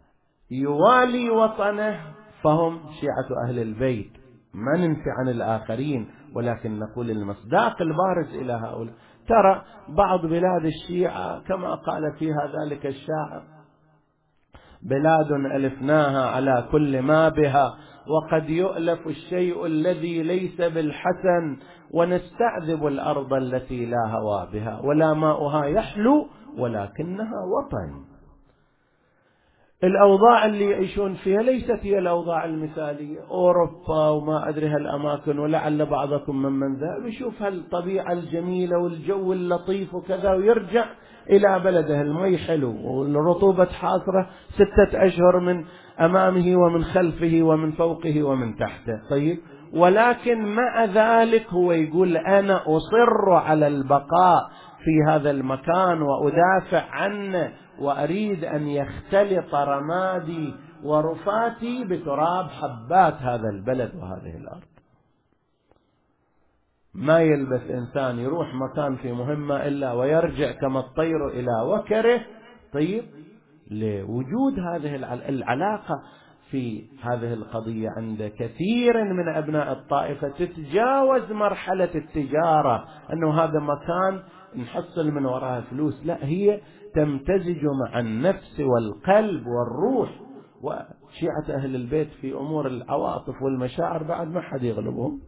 يوالي وطنه فهم شيعة أهل البيت. ما ننفي عن الآخرين، ولكن نقول المصداق البارز إلى هؤلاء. ترى بعض بلاد الشيعة كما قال فيها ذلك الشاعر: بلاد ألفناها على كل ما بها، وقد يؤلف الشيء الذي ليس بالحسن، ونستعذب الأرض التي لا هوى بها، ولا ماؤها يحلو ولكنها وطن. الأوضاع اللي يعيشون فيها ليست هي الأوضاع المثالية. أوروبا وما أدري هالأماكن، ولعل بعضكم ممن ذهب يشوف هالطبيعة الجميلة والجو اللطيف وكذا، ويرجع إلى بلده المي حلو والرطوبة حاصرة 6 أشهر من أمامه ومن خلفه ومن فوقه ومن تحته. طيب، ولكن مع ذلك هو يقول: أنا أصر على البقاء في هذا المكان وأدافع عنه، وأريد أن يختلط رمادي ورفاتي بتراب حبات هذا البلد وهذه الأرض. ما يلبث إنسان يروح مكان في مهمة إلا ويرجع كما الطير إلى وكره. طيب، لوجود هذه العلاقة في هذه القضية عند كثير من أبناء الطائفة تتجاوز مرحلة التجارة، أنه هذا مكان نحصل من وراء فلوس، لا، هي تمتزج مع النفس والقلب والروح. وشيعة أهل البيت في أمور العواطف والمشاعر بعد ما حد يغلبهم،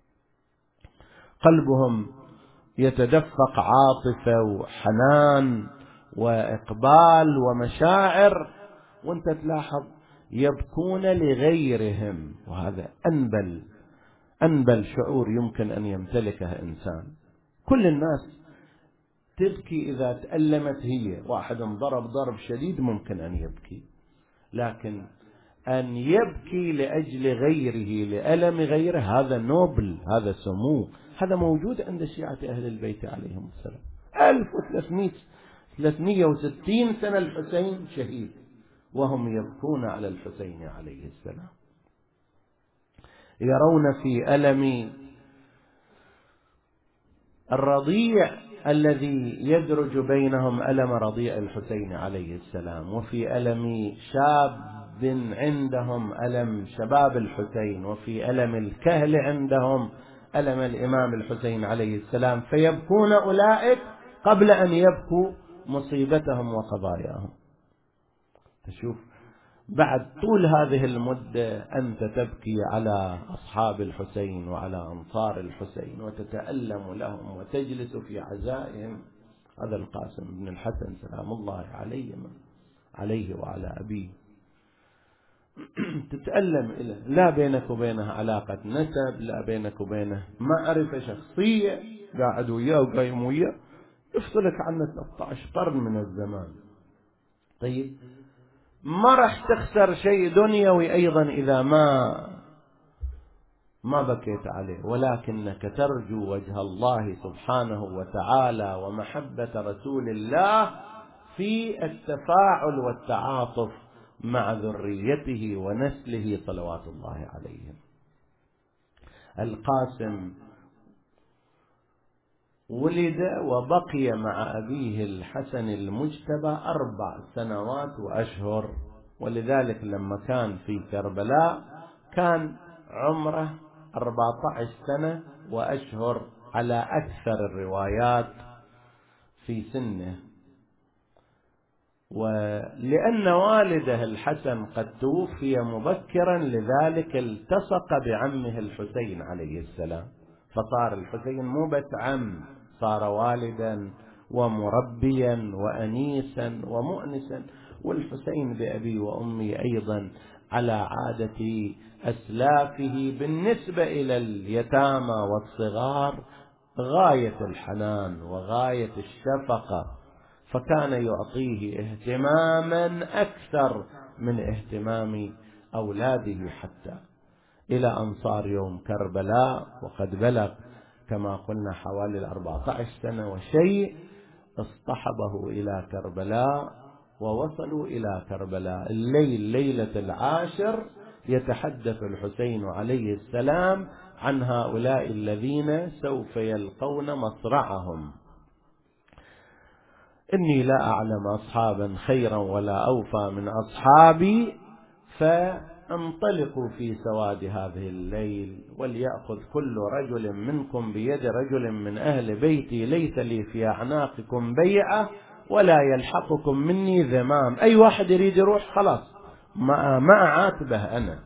قلبهم يتدفق عاطفة وحنان وإقبال ومشاعر، وانت تلاحظ يبكون لغيرهم، وهذا أنبل شعور يمكن أن يمتلكه إنسان. كل الناس تبكي إذا تألمت هي، واحد ضرب شديد ممكن أن يبكي، لكن أن يبكي لأجل غيره لألم غيره هذا نوبل، هذا سمو، هذا موجود عند شيعة أهل البيت عليهم السلام. 1360 سنة الحسين شهيد وهم يبكون على الحسين عليه السلام، يرون في ألم الرضيع الذي يدرج بينهم ألم رضيع الحسين عليه السلام، وفي ألم شاب عندهم ألم شباب الحسين، وفي ألم الكهل عندهم ألم الإمام الحسين عليه السلام، فيبكون أولئك قبل أن يبكوا مصيبتهم وقضاياهم. تشوف بعد طول هذه المدة أنت تبكي على أصحاب الحسين وعلى أنصار الحسين وتتألم لهم وتجلس في عزائهم. هذا القاسم بن الحسن سلام الله عليه وعلى أبيه، تتألم إليه، لا بينك وبينه علاقة نسب، لا بينك وبينه معرفة شخصية، قاعد وياه وقايم وياه، يفصلك عنه 13 قرن من الزمان. طيب، ما راح تخسر شيء دنيوي أيضا إذا ما بكيت عليه، ولكنك ترجو وجه الله سبحانه وتعالى ومحبة رسول الله في التفاعل والتعاطف مع ذريته ونسله صلوات الله عليهم. القاسم ولد وبقي مع أبيه الحسن المجتبى 4 سنوات وأشهر، ولذلك لما كان في كربلاء كان عمره 14 سنة وأشهر على أكثر الروايات في سنه. ولأن والده الحسن قد توفي مبكرا لذلك التصق بعمه الحسين عليه السلام، فصار الحسين مو بس عم، صار والدا ومربيا وأنيسا ومؤنسا. والحسين بأبي وأمي أيضا على عادة أسلافه بالنسبة إلى اليتامى والصغار غاية الحنان وغاية الشفقة، فكان يعطيه اهتماما أكثر من اهتمام أولاده، حتى إلى أن صار يوم كربلاء وقد بلغ كما قلنا حوالي 14 سنة وشيء، اصطحبه إلى كربلاء ووصلوا إلى كربلاء. ليلة 10 يتحدث الحسين عليه السلام عن هؤلاء الذين سوف يلقون مصرعهم: إني لا أعلم أصحابا خيرا ولا أوفى من أصحابي فانطلقوا في سواد هذه الليل، وليأخذ كل رجل منكم بيد رجل من أهل بيتي، ليس لي في أعناقكم بيعة ولا يلحقكم مني ذمام. أي واحد يريد يروح خلاص ما أعاتبه أنا،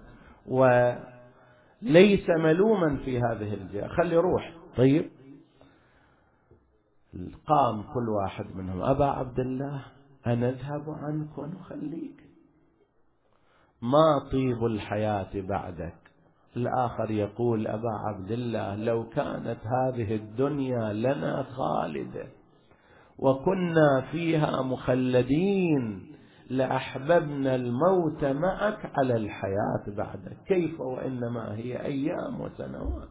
وليس ملوما في هذه الجهة، خلي يروح. طيب، قام كل واحد منهم: أبا عبد الله أنا أذهب عنكم وخليك، ما طيب الحياة بعدك. الآخر يقول: أبا عبد الله لو كانت هذه الدنيا لنا خالدة وكنا فيها مخلدين لأحببنا الموت معك على الحياة بعدك، كيف وإنما هي أيام وسنوات.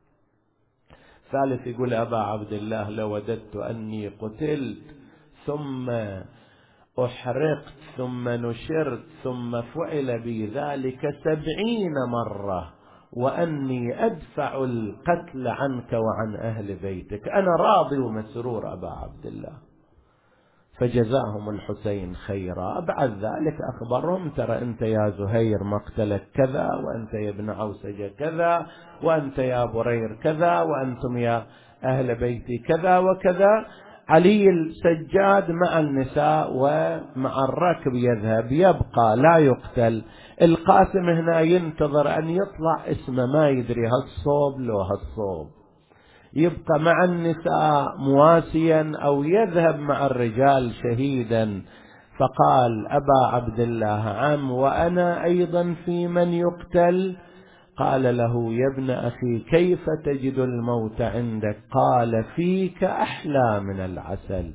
ثالث يقول: أبا عبد الله لو وددت أني قتلت ثم أحرقت ثم نشرت ثم فعل بي ذلك 70 مرة وأني أدفع القتل عنك وعن أهل بيتك، أنا راضي ومسرور أبا عبد الله. فجزاهم الحسين خيرا. بعد ذلك أخبرهم: ترى أنت يا زهير مقتلك كذا، وأنت يا ابن عوسجة كذا، وأنت يا برير كذا، وأنتم يا أهل بيتي كذا وكذا. علي السجاد مع النساء ومع الركب يذهب، يبقى لا يقتل. القاسم هنا ينتظر أن يطلع اسمه، ما يدري هالصوب لو هالصوب، يبقى مع النساء مواسيا أو يذهب مع الرجال شهيدا. فقال: أبا عبد الله عم وأنا أيضا في من يقتل؟ قال له: يا ابن أخي كيف تجد الموت عندك؟ قال: فيك أحلى من العسل،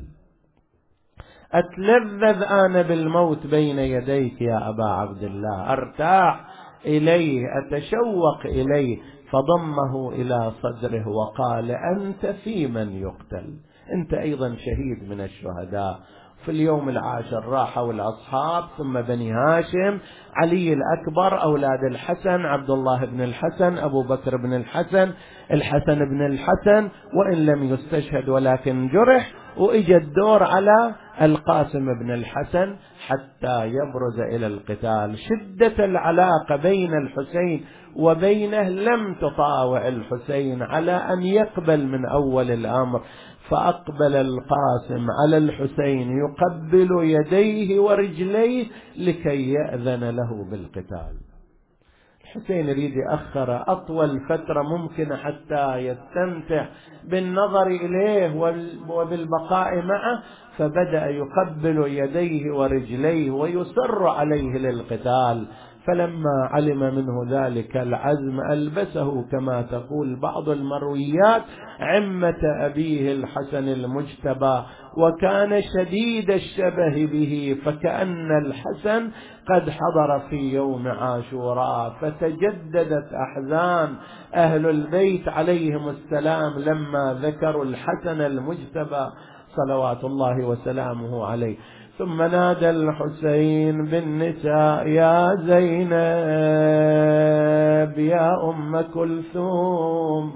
أتلذذ أنا بالموت بين يديك يا أبا عبد الله، أرتاح إليه، أتشوق إليه. فضمه إلى صدره وقال: أنت في من يقتل، أنت أيضا شهيد من الشهداء. في اليوم العاشر راحوا الأصحاب ثم بني هاشم، علي الأكبر، أولاد الحسن، عبد الله بن الحسن، أبو بكر بن الحسن، الحسن بن الحسن، وإن لم يستشهد ولكن جرح، وإجى الدور على القاسم بن الحسن حتى يبرز إلى القتال. شدة العلاقة بين الحسين وبينه لم تطاوع الحسين على أن يقبل من أول الأمر، فأقبل القاسم على الحسين يقبل يديه ورجليه لكي يأذن له بالقتال. الحسين يريد يأخر أطول فترة ممكنة حتى يستمتع بالنظر إليه وبالبقاء معه، فبدأ يقبل يديه ورجليه ويصر عليه للقتال. فلما علم منه ذلك العزم ألبسه كما تقول بعض المرويات عمة أبيه الحسن المجتبى، وكان شديد الشبه به، فكأن الحسن قد حضر في يوم عاشوراء. فتجددت أحزان أهل البيت عليهم السلام لما ذكروا الحسن المجتبى صلوات الله وسلامه عليه. ثم نادى الحسين بالنساء: يا زينب، يا أم كلثوم،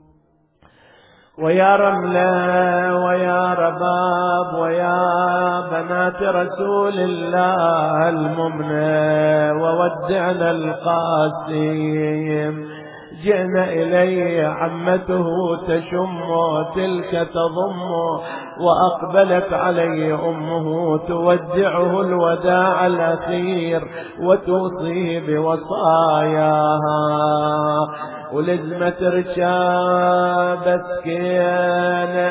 ويا رملة، ويا رباب، ويا بنات رسول الله الممنى، وودعنا القاسم. جئنا إليه عمته تشم تلك تضم، وأقبلت عليه أمه تودعه الوداع الأخير وتوصي بوصاياها. ولزمة رشابة كينا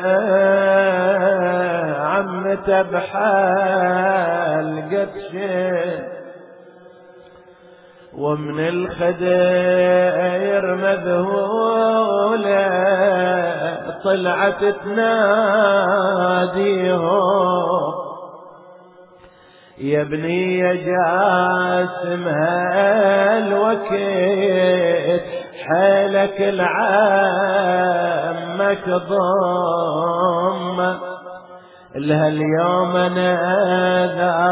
عمته بحال قدشه، ومن الخدير مذهولة طلعت تناديه: يا ابني يا جاسم هالوكيت حالك العمك ضم، لها اليوم أنا ذا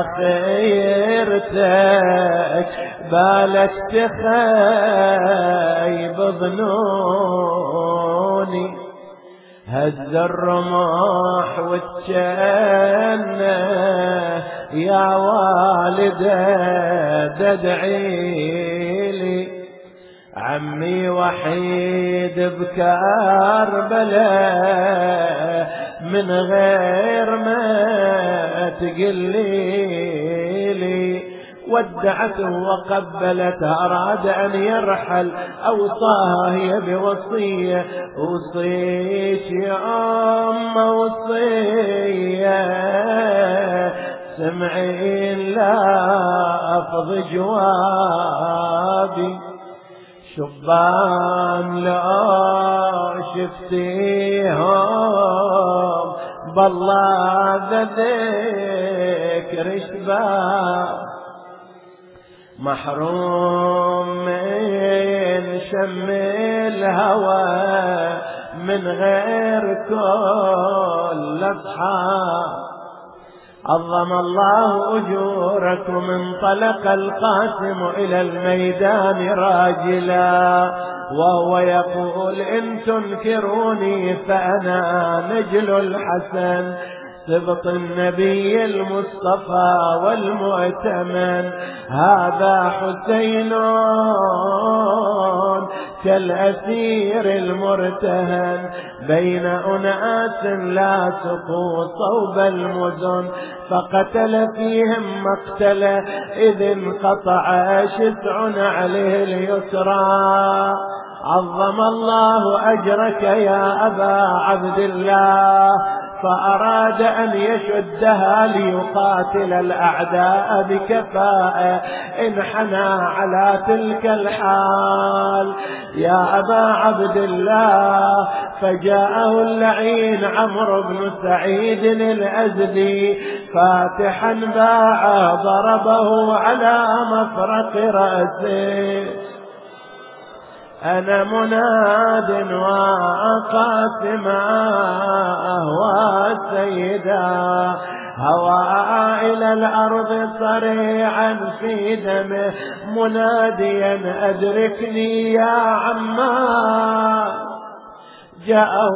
خيرتك بالك تخيب ظنوني، هز الرمح وتجنى يا والده تدعيلي، عمي وحيد بكربلاء من غير ما تقليلي. ودعته وقبلته أراد أن يرحل، أوصاها هي بوصية، أوصيك يا أم وصية سمعين لا أفض جوابي، شبان لا شفتيهم بالله ذكر شباب، محروم من شم الهوى من غير كل أصحاب. عظم الله أجوركم. انطلق القاسم إلى الميدان راجلا وهو يقول إن تنكروني فأنا نجل الحسن سبط النبي المصطفى والمؤتمن، هذا حسين كالأسير المرتهن بين أناس لا سقوا صوب المدن، فقتل فيهم مقتله إذ انقطع شسع عليه اليسرى. عظم الله أجرك يا أبا عبد الله، فأراد أن يشدها ليقاتل الأعداء بكفاءة، انحنى على تلك الحال يا أبا عبد الله، فجاءه اللعين عمرو بن سعيد الأزدي فاتحا باعه ضربه على مفرق رأسه. أنا مناد وقاسما أهوى سيدا، هوى إلى الأرض صريعا في دمه مناديا أدركني يا عما. جاءه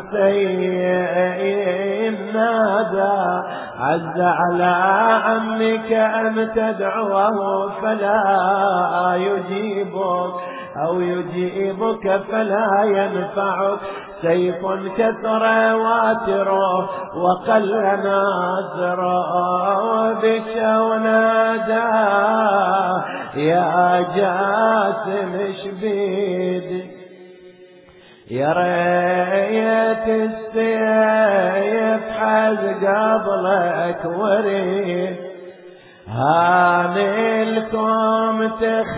الحسين نادى عز على عمك أن تدعوه فلا يجيبك أو يجيبك فلا ينفعك، سيف كثر واتره وقل ناصره، بك ونادى يا جاسم شبيدي، يا ريت السيف حز قبلك وريد، هانلكم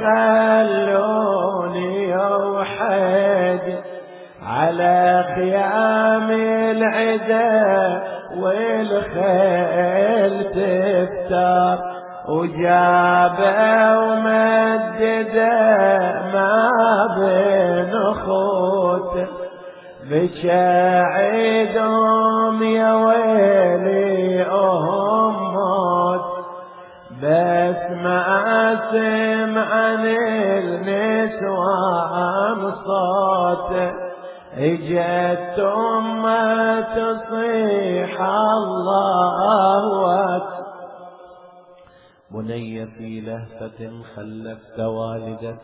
تخلوني وحد على خيام العدا والخيل تفتر، وجابه ومدده ما بين خوت، بشاعدهم يا ويلي أموت، بس ما سمعن النسوان صوت، اجت أمة تصيح الله أكبر. بني في لهفة خلفت والدة.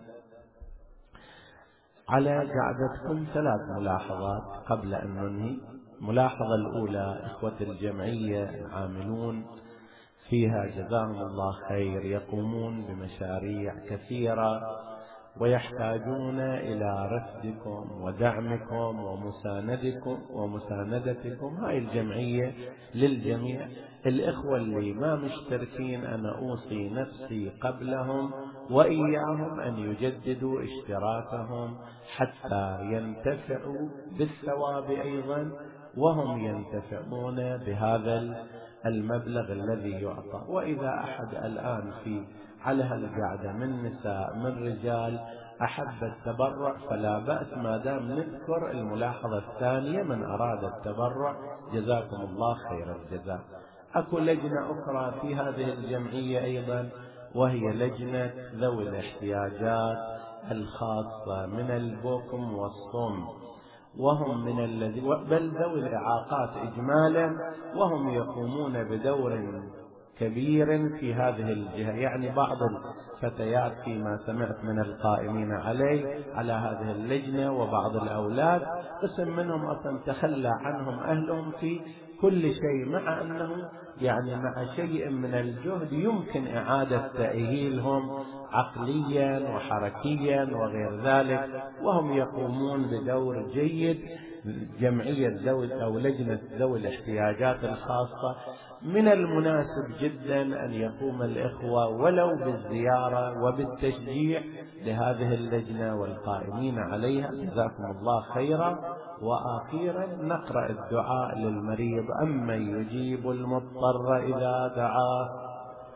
على قعدتكم 3 ملاحظات قبل أن ننهي. الملاحظة الأولى: إخوة الجمعية العاملون فيها جزاهم الله خير يقومون بمشاريع كثيرة ويحتاجون إلى رفدكم ودعمكم ومساندتكم. هاي الجمعية للجميع. الإخوة اللي ما مشتركين أنا أوصي نفسي قبلهم وإياهم أن يجددوا اشتراكهم حتى ينتفعوا بالثواب أيضا، وهم ينتفعون بهذا المبلغ الذي يعطى. وإذا أحد الآن على هالقعدة من نساء من رجال أحب التبرع فلا بأس، ما دام نذكر الملاحظة الثانية من أراد التبرع جزاكم الله خير الجزاء. أكو لجنة أخرى في هذه الجمعية أيضا، وهي لجنة ذوي الاحتياجات الخاصة من البكم والصم، وهم من الذين بل ذوي الإعاقات إجمالا، وهم يقومون بدور كبير في هذه الجهة. يعني بعض الفتيات فيما سمعت من القائمين على هذه اللجنة وبعض الأولاد قسم منهم أصلا تخلى عنهم أهلهم في كل شيء، مع أنه يعني مع شيء من الجهد يمكن إعادة تأهيلهم عقليا وحركيا وغير ذلك، وهم يقومون بدور جيد. جمعية ذوي أو لجنة ذوي الاحتياجات الخاصة من المناسب جدا أن يقوم الإخوة ولو بالزيارة وبالتشجيع لهذه اللجنة والقائمين عليها، جزاكم الله خيرا. وأخيرا نقرأ الدعاء للمريض: أمن يجيب المضطر إذا دعاه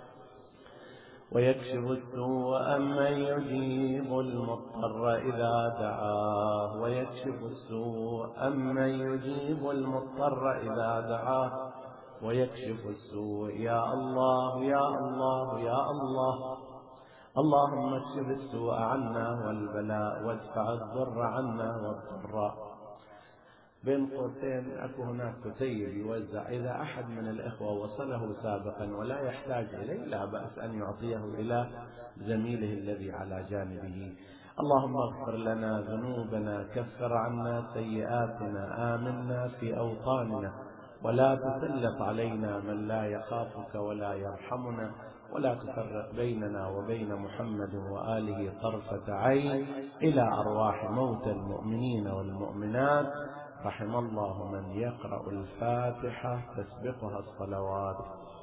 ويكشف السوء، أمن يجيب المضطر إذا دعاه ويكشف السوء، أمن يجيب المضطر إذا دعاه ويكشف السوء. يا الله يا الله يا الله، اللهم اكشف السوء عنا والبلاء وادفع الضر عنا والضراء. بين قوسين اكو هناك كتيب يوزع، اذا احد من الاخوه وصله سابقا ولا يحتاج اليه لا باس ان يعطيه الى زميله الذي على جانبه. اللهم اغفر لنا ذنوبنا، كفر عنا سيئاتنا، آمنا في اوطاننا، ولا تسلط علينا من لا يخافك ولا يرحمنا، ولا تفرق بيننا وبين محمد وآله طرفة عين، إلى أرواح موتى المؤمنين والمؤمنات. رحم الله من يقرأ الفاتحة تسبقها الصلوات.